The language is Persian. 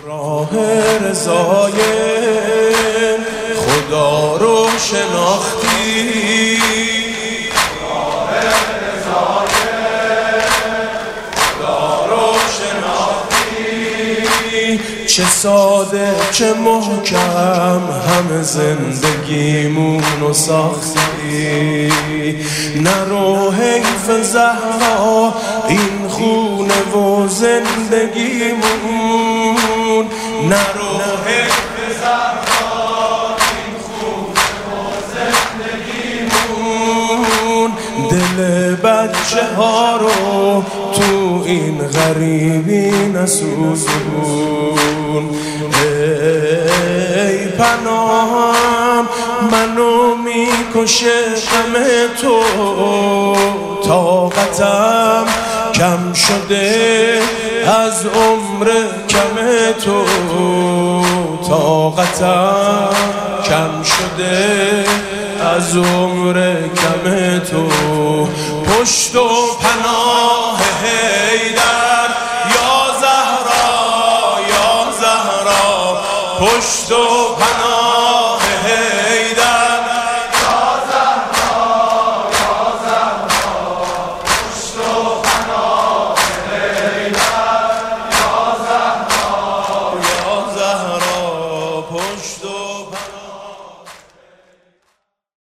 راه رضای خدا رو شناختی، راه رضای خدا رو شناختی، چه ساده چه محکم همه زندگیمونو ساختی. نرو حیف زهرا این خونه و زندگیمون، نرو حیف زهرا این خونه و زندگیمون، دل بچه ها رو تو این غریبی نسوزون. ای پناهم منو میکشه غم تو، طاقتم کم شده از عمر کم تو، طاقتم کم شده از عمر کم تو. پشت و پناه حیدر یا زهرا یا زهرا، پشت و پناه